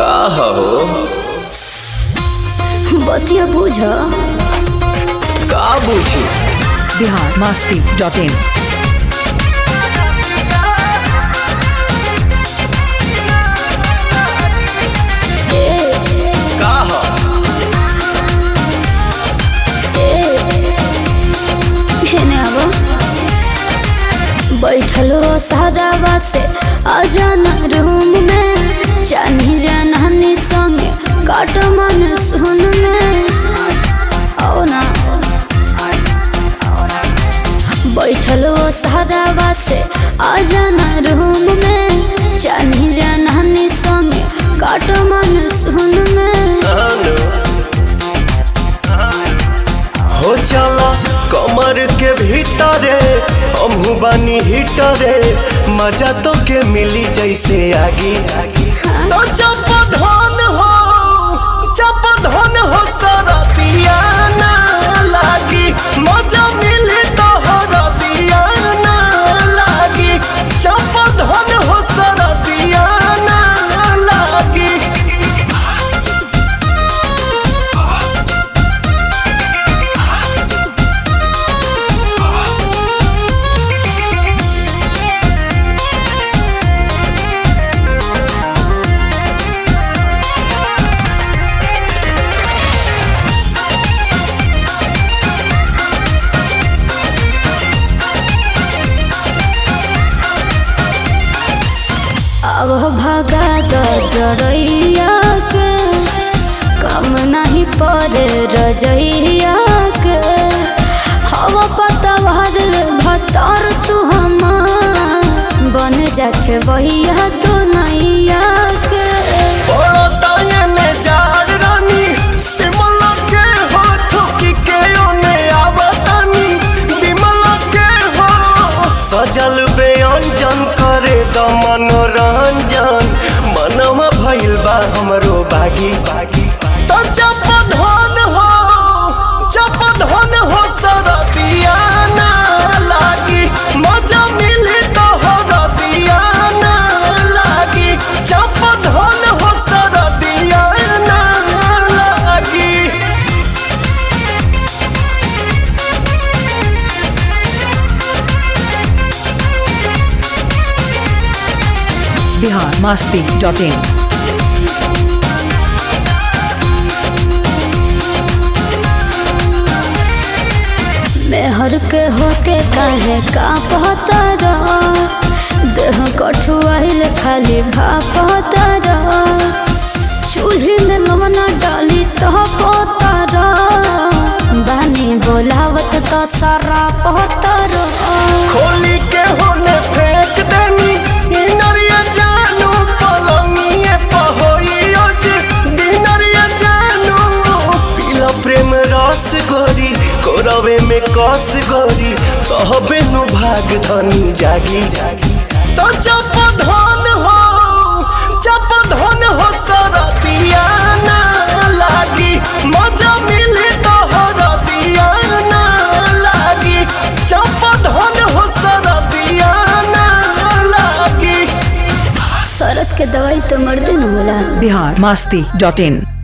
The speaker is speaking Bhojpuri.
का हो बतिया बुझ का बुझी biharmasti.in का हो बैठल हो साजावा से आजाना रूम में जानी जानहानी संगे काट मन सुन में आओ ना बैठल हो साजावा से आजाना रूम में जानी जानहानी संगे काट मन सुन में हो चला कमर के भीतरे हमहू बानी हिटरे मजा तो के मिली जैसे आगी तो जब धन हो सरदिया ना लागी मजा मिली तो हरदिया ना लागी जब धन हो सरदिया ना लागी अब भगा दो जरैया के कम नहीं पड़े रजैया के हवा पता भतर तू हमार बन जाके बहिया तू नैया के सजल बेअंजन करे द मनोरंजन मनवा भइल बा हमरो बागी तो जब धन हो सरदिया ना लागी मजा मिली तो हरदिया ना लागी जब धन हो सरदिया ना लागी biharmasti.in मेहर के होके काहे का पहतर देह कठुआइल खाली भापतर चूल्ही में लवना डाली तो पोतर बानी बोलावत तो सारा पहतर खोली के होने फेंक देनी इनरिया जानू पलंगिए पहोइयो जे दिनरिया जानू पीला प्रेम रस गोरी कोरवे में कस गोरी कहबे नु भाग धनी जागी तो जब धन हो सरदिया ना लागी मजा मिली तो हरदिया ना लागी जब धन हो सरदिया ना लागी शरत के दवाई तो मर्दे न होला biharmasti.in